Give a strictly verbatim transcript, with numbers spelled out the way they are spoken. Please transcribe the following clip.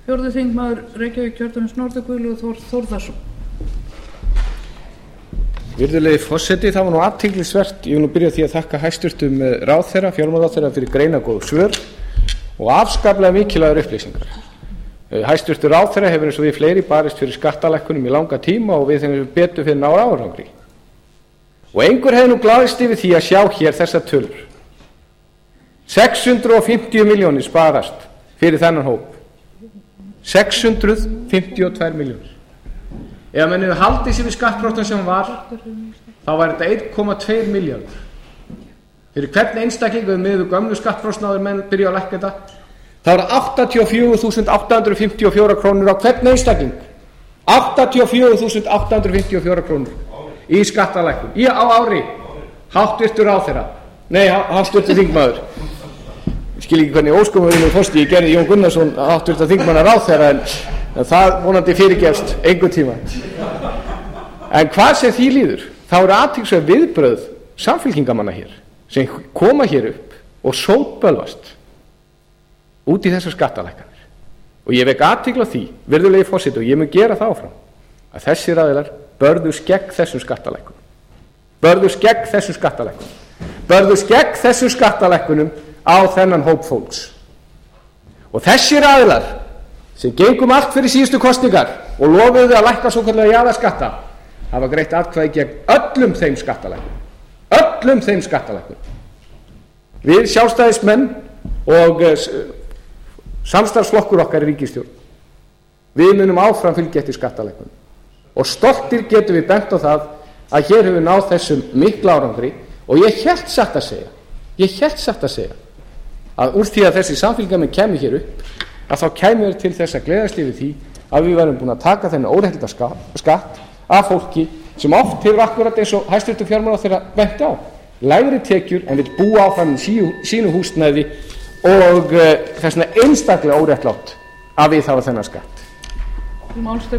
fjórði þingmaður Reykjavíkurkjördæmis norður, Guðlaugur Þór Þórðarson. Virðulegi forseti, það var nú athyglisvert. Ég vil nú byrja á því að þakka hæstvirtum ráðherra, fjármálaráðherra, fyrir greinargóð svör og afskaplega mikilvægar upplýsingar. Hæstvirtur ráðherra hefur eins og við fleiri barist fyrir skattalækkunum í langa tíma og við þeim betur fyrir nára árangri. Og einhver hefði nú glaðist yfir því að sjá hér þessar tölur. sex hundruð fimmtíu milljónir sparast fyrir þennan hóp. sex hundruð fimmtíu og tvær milljónir. Ef menn hefur haldið sér við skattprósentan sem var, þá var þetta einn komma tveir milljarðar. Fyrir hvern einstakling með gömlu skattprósentan menn byrja að lækka þetta, þá er það áttatíu og fjögur þúsund átta hundruð fimmtíu og fjórar krónur á hvern einstakling. áttatíu og fjögur þúsund átta hundruð fimmtíu og fjórar krónur í skattalækkun í á ári. Háttvirtur ráðherra, nei, háttvirtur þingmaður. Ég skil ekki hvernig óskumurinn er fórst, ég gerði Jón Gunnarsson háttvirtur þingmanna ráðherra, en, en það vonandi fyrirgefst einhvern tíma. En hvað sem því líður, þá eru athyglisverð viðbrögð samfylkingamanna hér sem koma hér upp og sótbölvast út í þessar skattalækkanir. Og ég vek athygli á því, virðulegi forseti, og ég mun gera það áfram, að þessir aðilar börðust gegn þessum skattalækkunum. Börðust gegn þessum skattalækkunum. Börðust gegn þessum skattalækkunum á þennan hóp fólks. Og þessir aðilar sem gengum allt fyrir síðustu kosningar og lofuðu að lækka svokallaða jaðarskatta hafa greitt atkvæði gegn öllum þeim skattalækkunum. Öllum þeim skattalækkunum. Við sjálfstæðismenn og samstarfsflokkur okkar í ríkisstjórn, við munum áfram fylgja eftir skattalækkunum og stoltir getum við bent á það að hér hefur náð þessum mikla árangri. Og ég hélt satt að segja ég hélt satt að segja að úr því að þessi samfylgjarmenn kæmi hér upp, að þá kæmi við til þess að gleðast yfir því að við værum búin að taka þennan óréttláta skatt af fólki sem oft hefur akkurat eins og hæstvirtur fjármálaráðherra bent á lægri tekjur en vill búa áfram í sínu húsnæði, og uh, þess vegna einstaklega óréttlátt að við hafa þennan skatt.